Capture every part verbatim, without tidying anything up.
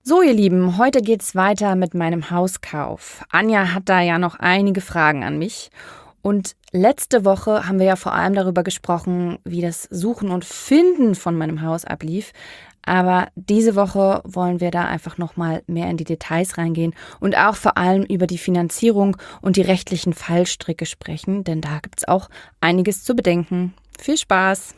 So, ihr Lieben, heute geht's weiter mit meinem Hauskauf. Anja hat da ja noch einige Fragen an mich. Und letzte Woche haben wir ja vor allem darüber gesprochen, wie das Suchen und Finden von meinem Haus ablief. Aber diese Woche wollen wir da einfach nochmal mehr in die Details reingehen und auch vor allem über die Finanzierung und die rechtlichen Fallstricke sprechen, denn da gibt's auch einiges zu bedenken. Viel Spaß!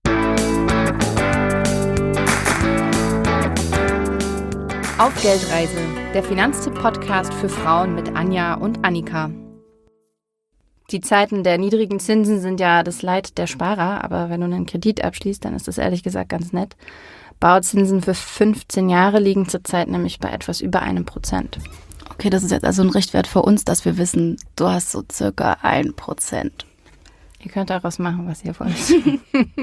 Auf Geldreise, der Finanztipp-Podcast für Frauen mit Anja und Annika. Die Zeiten der niedrigen Zinsen sind ja das Leid der Sparer, aber wenn du einen Kredit abschließt, dann ist das ehrlich gesagt ganz nett. Bauzinsen für fünfzehn Jahre liegen zurzeit nämlich bei etwas über einem Prozent. Okay, das ist jetzt also ein Richtwert für uns, dass wir wissen, du hast so circa ein Prozent. Ihr könnt daraus machen, was ihr wollt.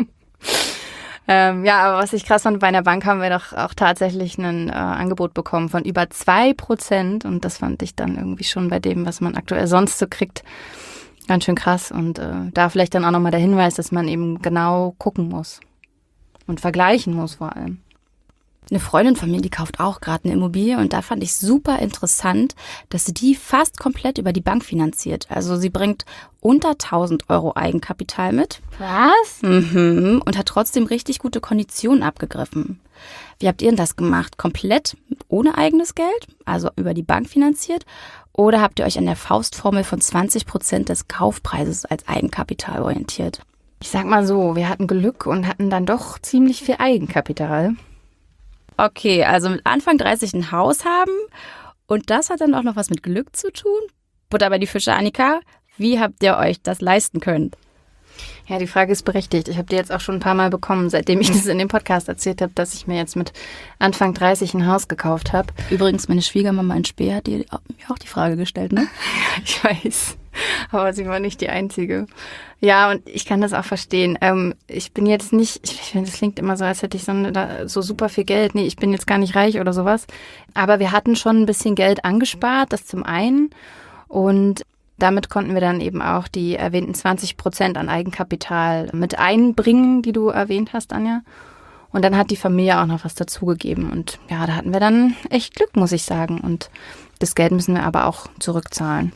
ähm, ja, aber was ich krass fand, bei einer Bank haben wir doch auch tatsächlich ein äh, Angebot bekommen von über zwei Prozent. Und das fand ich dann irgendwie schon bei dem, was man aktuell sonst so kriegt, ganz schön krass. Und äh, da vielleicht dann auch nochmal der Hinweis, dass man eben genau gucken muss und vergleichen muss vor allem. Eine Freundin von mir, die kauft auch gerade eine Immobilie und da fand ich super interessant, dass sie die fast komplett über die Bank finanziert. Also sie bringt unter tausend Euro Eigenkapital mit. Was? Mhm. Und hat trotzdem richtig gute Konditionen abgegriffen. Wie habt ihr denn das gemacht? Komplett ohne eigenes Geld, also über die Bank finanziert? Oder habt ihr euch an der Faustformel von zwanzig Prozent des Kaufpreises als Eigenkapital orientiert? Ich sag mal so, wir hatten Glück und hatten dann doch ziemlich viel Eigenkapital. Okay, also mit Anfang dreißig ein Haus haben und das hat dann auch noch was mit Glück zu tun? Butter bei die Fische, Annika, wie habt ihr euch das leisten können? Ja, die Frage ist berechtigt. Ich habe die jetzt auch schon ein paar Mal bekommen, seitdem ich das in dem Podcast erzählt habe, dass ich mir jetzt mit Anfang dreißig ein Haus gekauft habe. Übrigens, meine Schwiegermama in Speer hat dir mir auch die Frage gestellt, ne? Ich weiß, aber sie war nicht die Einzige. Ja, und ich kann das auch verstehen. Ähm, ich bin jetzt nicht, ich finde, das klingt immer so, als hätte ich so, eine, so super viel Geld. Nee, ich bin jetzt gar nicht reich oder sowas. Aber wir hatten schon ein bisschen Geld angespart, das zum einen. Und damit konnten wir dann eben auch die erwähnten zwanzig Prozent an Eigenkapital mit einbringen, die du erwähnt hast, Anja. Und dann hat die Familie auch noch was dazugegeben. Und ja, da hatten wir dann echt Glück, muss ich sagen. Und das Geld müssen wir aber auch zurückzahlen.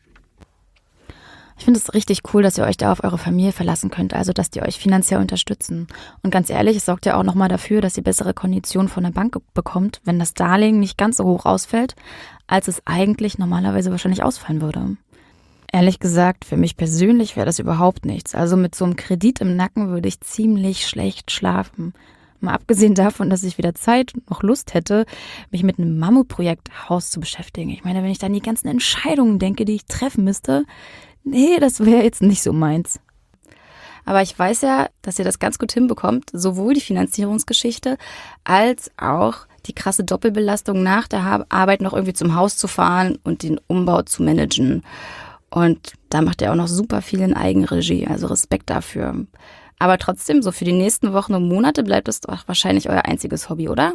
Ich finde es richtig cool, dass ihr euch da auf eure Familie verlassen könnt, also dass die euch finanziell unterstützen. Und ganz ehrlich, es sorgt ja auch nochmal dafür, dass ihr bessere Konditionen von der Bank bekommt, wenn das Darlehen nicht ganz so hoch ausfällt, als es eigentlich normalerweise wahrscheinlich ausfallen würde. Ehrlich gesagt, für mich persönlich wäre das überhaupt nichts. Also mit so einem Kredit im Nacken würde ich ziemlich schlecht schlafen. Mal abgesehen davon, dass ich weder Zeit noch Lust hätte, mich mit einem Mammutprojekt Haus zu beschäftigen. Ich meine, wenn ich dann die ganzen Entscheidungen denke, die ich treffen müsste, nee, das wäre jetzt nicht so meins. Aber ich weiß ja, dass ihr das ganz gut hinbekommt, sowohl die Finanzierungsgeschichte als auch die krasse Doppelbelastung nach der Arbeit noch irgendwie zum Haus zu fahren und den Umbau zu managen. Und da macht ihr auch noch super viel in Eigenregie, also Respekt dafür. Aber trotzdem, so für die nächsten Wochen und Monate bleibt es doch wahrscheinlich euer einziges Hobby, oder?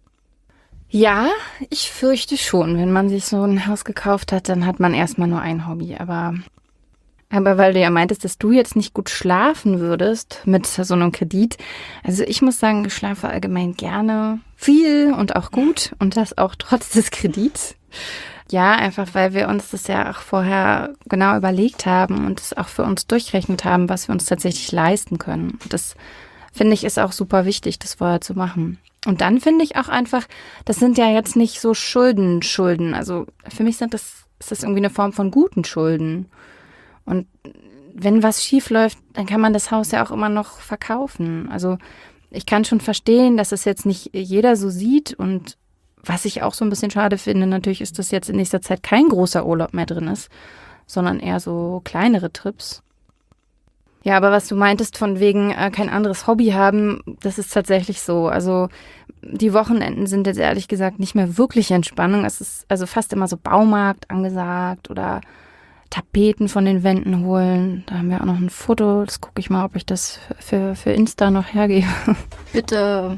Ja, ich fürchte schon. Wenn man sich so ein Haus gekauft hat, dann hat man erstmal nur ein Hobby. Aber, aber weil du ja meintest, dass du jetzt nicht gut schlafen würdest mit so einem Kredit. Also ich muss sagen, ich schlafe allgemein gerne viel und auch gut und das auch trotz des Kredits. Ja, einfach weil wir uns das ja auch vorher genau überlegt haben und es auch für uns durchrechnet haben, was wir uns tatsächlich leisten können. Und das, finde ich, ist auch super wichtig, das vorher zu machen. Und dann finde ich auch einfach, das sind ja jetzt nicht so Schulden, Schulden. Also für mich sind das, ist das irgendwie eine Form von guten Schulden. Und wenn was schief läuft, dann kann man das Haus ja auch immer noch verkaufen. Also ich kann schon verstehen, dass es jetzt nicht jeder so sieht und was ich auch so ein bisschen schade finde, natürlich ist, dass jetzt in nächster Zeit kein großer Urlaub mehr drin ist, sondern eher so kleinere Trips. Ja, aber was du meintest von wegen äh, kein anderes Hobby haben, das ist tatsächlich so. Also die Wochenenden sind jetzt ehrlich gesagt nicht mehr wirklich Entspannung. Es ist also fast immer so Baumarkt angesagt oder Tapeten von den Wänden holen. Da haben wir auch noch ein Foto. Das gucke ich mal, ob ich das für, für Insta noch hergebe. Bitte.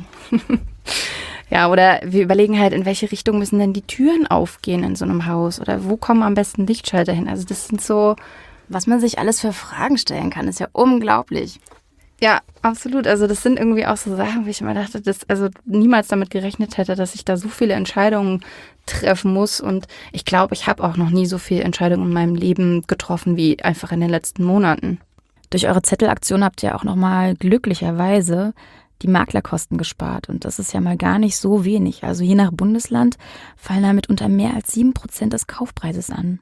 Ja, oder wir überlegen halt, in welche Richtung müssen denn die Türen aufgehen in so einem Haus oder wo kommen am besten Lichtschalter hin? Also das sind so, was man sich alles für Fragen stellen kann, ist ja unglaublich. Ja, absolut. Also das sind irgendwie auch so Sachen, wo ich immer dachte, dass also niemals damit gerechnet hätte, dass ich da so viele Entscheidungen treffen muss. Und ich glaube, ich habe auch noch nie so viele Entscheidungen in meinem Leben getroffen wie einfach in den letzten Monaten. Durch eure Zettelaktion habt ihr auch nochmal glücklicherweise die Maklerkosten gespart. Und das ist ja mal gar nicht so wenig. Also je nach Bundesland fallen damit unter mehr als sieben Prozent des Kaufpreises an.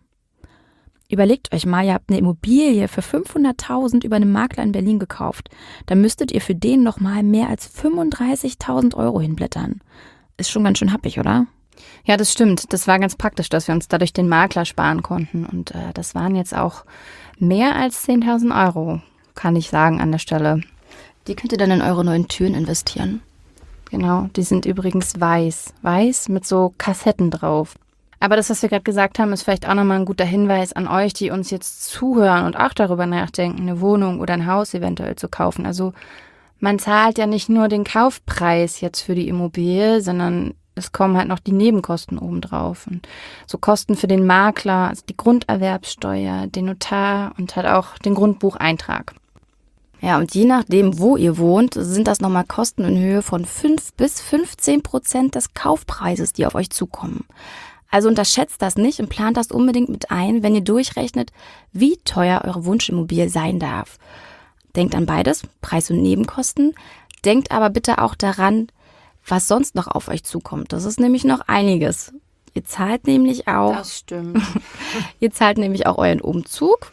Überlegt euch mal, ihr habt eine Immobilie für fünfhunderttausend über einen Makler in Berlin gekauft. Da müsstet ihr für den nochmal mehr als fünfunddreißigtausend Euro hinblättern. Ist schon ganz schön happig, oder? Ja, das stimmt. Das war ganz praktisch, dass wir uns dadurch den Makler sparen konnten. Und äh, das waren jetzt auch mehr als zehntausend Euro, kann ich sagen an der Stelle. Die könnt ihr dann in eure neuen Türen investieren. Genau, die sind übrigens weiß. Weiß mit so Kassetten drauf. Aber das, was wir gerade gesagt haben, ist vielleicht auch nochmal ein guter Hinweis an euch, die uns jetzt zuhören und auch darüber nachdenken, eine Wohnung oder ein Haus eventuell zu kaufen. Also man zahlt ja nicht nur den Kaufpreis jetzt für die Immobilie, sondern es kommen halt noch die Nebenkosten obendrauf. Und so Kosten für den Makler, also die Grunderwerbsteuer, den Notar und halt auch den Grundbucheintrag. Ja, und je nachdem, wo ihr wohnt, sind das nochmal Kosten in Höhe von fünf bis fünfzehn Prozent des Kaufpreises, die auf euch zukommen. Also unterschätzt das nicht und plant das unbedingt mit ein, wenn ihr durchrechnet, wie teuer eure Wunschimmobilie sein darf. Denkt an beides, Preis und Nebenkosten. Denkt aber bitte auch daran, was sonst noch auf euch zukommt. Das ist nämlich noch einiges. Ihr zahlt nämlich auch. Das stimmt. Ihr zahlt nämlich auch euren Umzug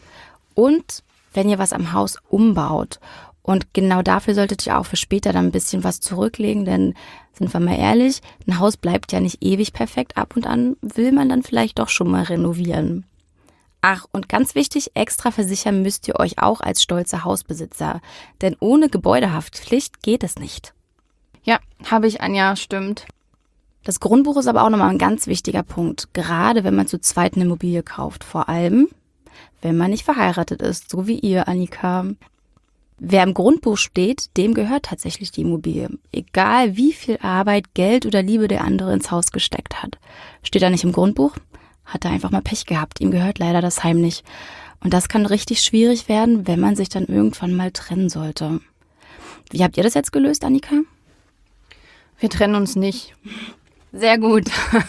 und wenn ihr was am Haus umbaut. Und genau dafür solltet ihr auch für später dann ein bisschen was zurücklegen, denn sind wir mal ehrlich, ein Haus bleibt ja nicht ewig perfekt. Ab und an will man dann vielleicht doch schon mal renovieren. Ach, und ganz wichtig, extra versichern müsst ihr euch auch als stolzer Hausbesitzer, denn ohne Gebäudehaftpflicht geht es nicht. Ja, habe ich, Anja, stimmt. Das Grundbuch ist aber auch nochmal ein ganz wichtiger Punkt, gerade wenn man zu zweit eine Immobilie kauft, vor allem, wenn man nicht verheiratet ist, so wie ihr, Annika. Wer im Grundbuch steht, dem gehört tatsächlich die Immobilie. Egal wie viel Arbeit, Geld oder Liebe der andere ins Haus gesteckt hat. Steht er nicht im Grundbuch, hat er einfach mal Pech gehabt. Ihm gehört leider das Heim nicht. Und das kann richtig schwierig werden, wenn man sich dann irgendwann mal trennen sollte. Wie habt ihr das jetzt gelöst, Annika? Wir trennen uns nicht. Sehr gut.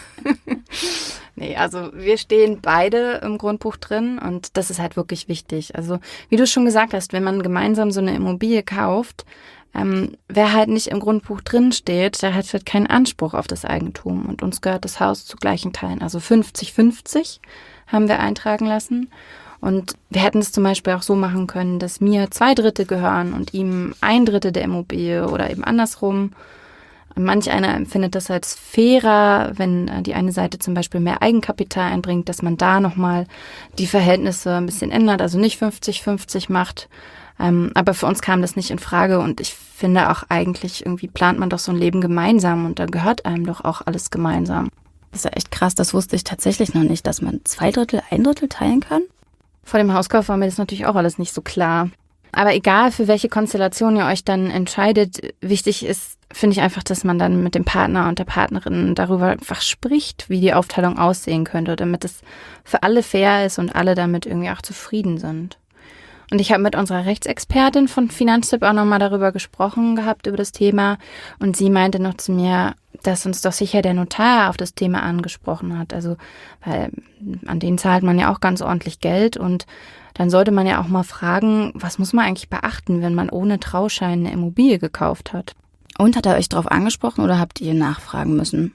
Nee, also wir stehen beide im Grundbuch drin und das ist halt wirklich wichtig. Also wie du schon gesagt hast, wenn man gemeinsam so eine Immobilie kauft, ähm, wer halt nicht im Grundbuch drin steht, der hat halt keinen Anspruch auf das Eigentum. Und uns gehört das Haus zu gleichen Teilen. Also fünfzig fünfzig haben wir eintragen lassen. Und wir hätten es zum Beispiel auch so machen können, dass mir zwei Drittel gehören und ihm ein Drittel der Immobilie oder eben andersrum. Manch einer empfindet das als fairer, wenn die eine Seite zum Beispiel mehr Eigenkapital einbringt, dass man da nochmal die Verhältnisse ein bisschen ändert, also nicht fünfzig fünfzig macht. Ähm, aber für uns kam das nicht in Frage und ich finde auch eigentlich, irgendwie plant man doch so ein Leben gemeinsam und da gehört einem doch auch alles gemeinsam. Das ist ja echt krass, das wusste ich tatsächlich noch nicht, dass man zwei Drittel, ein Drittel teilen kann. Vor dem Hauskauf war mir das natürlich auch alles nicht so klar. Aber egal, für welche Konstellation ihr euch dann entscheidet, wichtig ist, finde ich einfach, dass man dann mit dem Partner und der Partnerin darüber einfach spricht, wie die Aufteilung aussehen könnte, damit es für alle fair ist und alle damit irgendwie auch zufrieden sind. Und ich habe mit unserer Rechtsexpertin von Finanztipp auch nochmal darüber gesprochen gehabt, über das Thema. Und sie meinte noch zu mir, dass uns doch sicher der Notar auf das Thema angesprochen hat. Also, weil an den zahlt man ja auch ganz ordentlich Geld und dann sollte man ja auch mal fragen, was muss man eigentlich beachten, wenn man ohne Trauschein eine Immobilie gekauft hat. Und hat er euch darauf angesprochen oder habt ihr nachfragen müssen?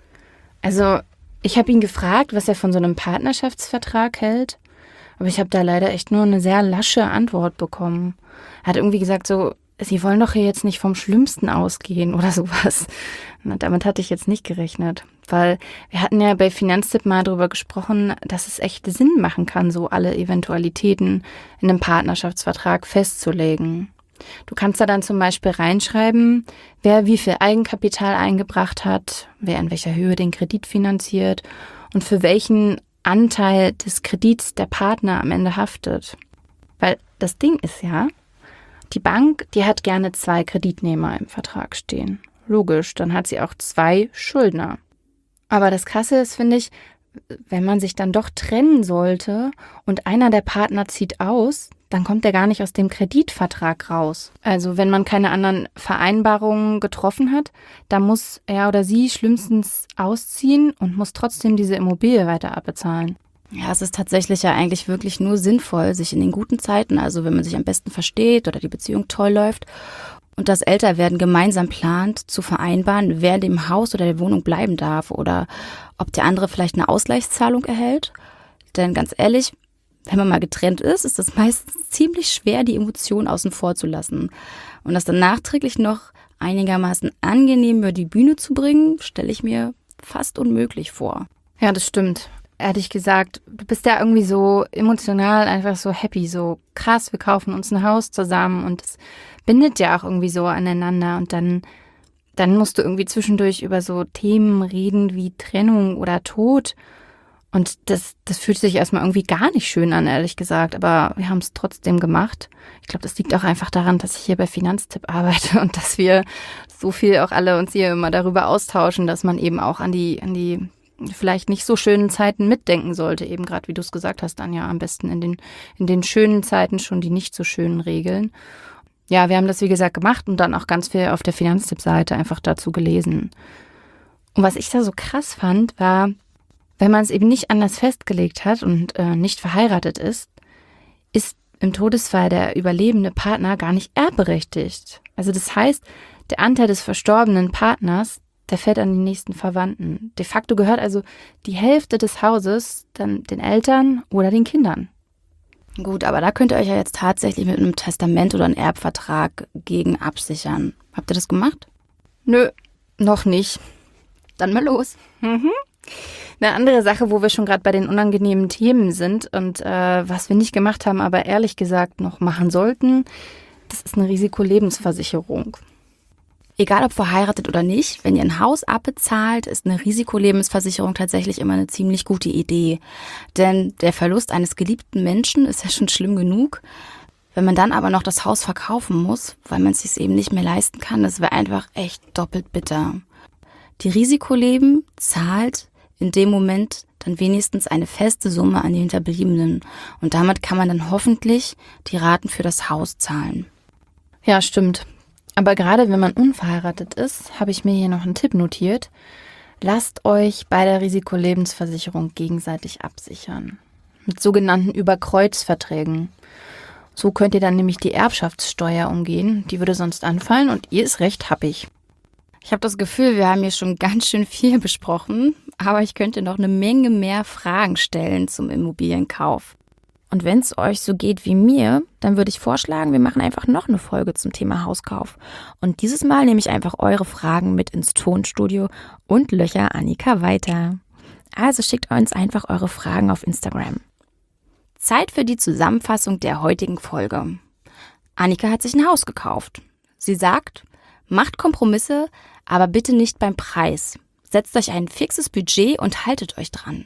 Also ich habe ihn gefragt, was er von so einem Partnerschaftsvertrag hält. Aber ich habe da leider echt nur eine sehr lasche Antwort bekommen. Er hat irgendwie gesagt so, Sie wollen doch hier jetzt nicht vom Schlimmsten ausgehen oder sowas. Na, damit hatte ich jetzt nicht gerechnet. Weil wir hatten ja bei Finanztipp mal darüber gesprochen, dass es echt Sinn machen kann, so alle Eventualitäten in einem Partnerschaftsvertrag festzulegen. Du kannst da dann zum Beispiel reinschreiben, wer wie viel Eigenkapital eingebracht hat, wer in welcher Höhe den Kredit finanziert und für welchen Anteil des Kredits der Partner am Ende haftet. Weil das Ding ist ja, die Bank, die hat gerne zwei Kreditnehmer im Vertrag stehen. Logisch, dann hat sie auch zwei Schuldner. Aber das Krasse ist, finde ich, wenn man sich dann doch trennen sollte und einer der Partner zieht aus, dann kommt er gar nicht aus dem Kreditvertrag raus. Also wenn man keine anderen Vereinbarungen getroffen hat, dann muss er oder sie schlimmstens ausziehen und muss trotzdem diese Immobilie weiter abbezahlen. Ja, es ist tatsächlich ja eigentlich wirklich nur sinnvoll, sich in den guten Zeiten, also wenn man sich am besten versteht oder die Beziehung toll läuft und das Älterwerden gemeinsam plant, zu vereinbaren, wer in dem Haus oder der Wohnung bleiben darf oder ob der andere vielleicht eine Ausgleichszahlung erhält. Denn ganz ehrlich, wenn man mal getrennt ist, ist es meistens ziemlich schwer, die Emotionen außen vor zu lassen. Und das dann nachträglich noch einigermaßen angenehm über die Bühne zu bringen, stelle ich mir fast unmöglich vor. Ja, das stimmt. Ehrlich gesagt, du bist ja irgendwie so emotional einfach so happy, so krass, wir kaufen uns ein Haus zusammen und es bindet ja auch irgendwie so aneinander und dann, dann musst du irgendwie zwischendurch über so Themen reden wie Trennung oder Tod und das, das fühlt sich erstmal irgendwie gar nicht schön an, ehrlich gesagt, aber wir haben es trotzdem gemacht. Ich glaube, das liegt auch einfach daran, dass ich hier bei Finanztipp arbeite und dass wir so viel auch alle uns hier immer darüber austauschen, dass man eben auch an die, an die vielleicht nicht so schönen Zeiten mitdenken sollte, eben gerade wie du es gesagt hast, Anja, am besten in den, in den schönen Zeiten schon die nicht so schönen Regeln. Ja, wir haben das wie gesagt gemacht und dann auch ganz viel auf der Finanztipp-Seite einfach dazu gelesen. Und was ich da so krass fand, war, wenn man es eben nicht anders festgelegt hat und äh, nicht verheiratet ist, ist im Todesfall der überlebende Partner gar nicht erbberechtigt. Also das heißt, der Anteil des verstorbenen Partners, der fällt an die nächsten Verwandten. De facto gehört also die Hälfte des Hauses dann den Eltern oder den Kindern. Gut, aber da könnt ihr euch ja jetzt tatsächlich mit einem Testament oder einem Erbvertrag gegen absichern. Habt ihr das gemacht? Nö, noch nicht. Dann mal los. Mhm. Eine andere Sache, wo wir schon gerade bei den unangenehmen Themen sind und äh, was wir nicht gemacht haben, aber ehrlich gesagt noch machen sollten, das ist eine Risikolebensversicherung. Egal ob verheiratet oder nicht, wenn ihr ein Haus abbezahlt, ist eine Risikolebensversicherung tatsächlich immer eine ziemlich gute Idee. Denn der Verlust eines geliebten Menschen ist ja schon schlimm genug. Wenn man dann aber noch das Haus verkaufen muss, weil man es sich eben nicht mehr leisten kann, das wäre einfach echt doppelt bitter. Die Risikoleben zahlt in dem Moment dann wenigstens eine feste Summe an die Hinterbliebenen. Und damit kann man dann hoffentlich die Raten für das Haus zahlen. Ja, stimmt. Aber gerade wenn man unverheiratet ist, habe ich mir hier noch einen Tipp notiert. Lasst euch bei der Risikolebensversicherung gegenseitig absichern. Mit sogenannten Überkreuzverträgen. So könnt ihr dann nämlich die Erbschaftssteuer umgehen. Die würde sonst anfallen und ihr ist recht happig. Ich habe das Gefühl, wir haben hier schon ganz schön viel besprochen, aber ich könnte noch eine Menge mehr Fragen stellen zum Immobilienkauf. Und wenn es euch so geht wie mir, dann würde ich vorschlagen, wir machen einfach noch eine Folge zum Thema Hauskauf. Und dieses Mal nehme ich einfach eure Fragen mit ins Tonstudio und löcher Annika weiter. Also schickt uns einfach eure Fragen auf Instagram. Zeit für die Zusammenfassung der heutigen Folge. Annika hat sich ein Haus gekauft. Sie sagt, macht Kompromisse, aber bitte nicht beim Preis. Setzt euch ein fixes Budget und haltet euch dran.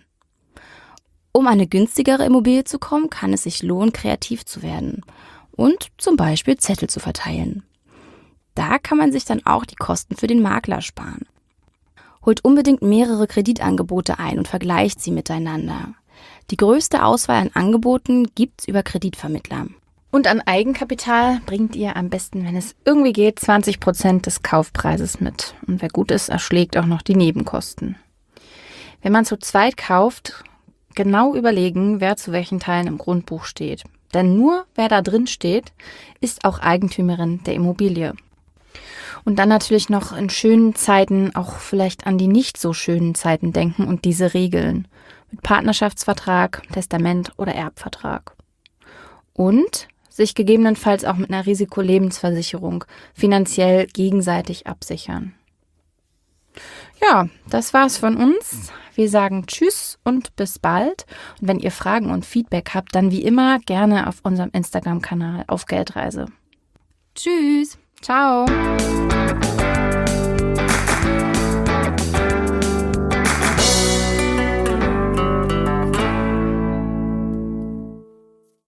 Um an eine günstigere Immobilie zu kommen, kann es sich lohnen, kreativ zu werden und zum Beispiel Zettel zu verteilen. Da kann man sich dann auch die Kosten für den Makler sparen. Holt unbedingt mehrere Kreditangebote ein und vergleicht sie miteinander. Die größte Auswahl an Angeboten gibt's über Kreditvermittler. Und an Eigenkapital bringt ihr am besten, wenn es irgendwie geht, zwanzig Prozent des Kaufpreises mit. Und wer gut ist, erschlägt auch noch die Nebenkosten. Wenn man zu zweit kauft, genau überlegen, wer zu welchen Teilen im Grundbuch steht. Denn nur wer da drin steht, ist auch Eigentümerin der Immobilie. Und dann natürlich noch in schönen Zeiten auch vielleicht an die nicht so schönen Zeiten denken und diese regeln. Mit Partnerschaftsvertrag, Testament oder Erbvertrag. Und sich gegebenenfalls auch mit einer Risikolebensversicherung finanziell gegenseitig absichern. Ja, das war's von uns. Wir sagen Tschüss und bis bald. Und wenn ihr Fragen und Feedback habt, dann wie immer gerne auf unserem Instagram-Kanal auf Geldreise. Tschüss. Ciao.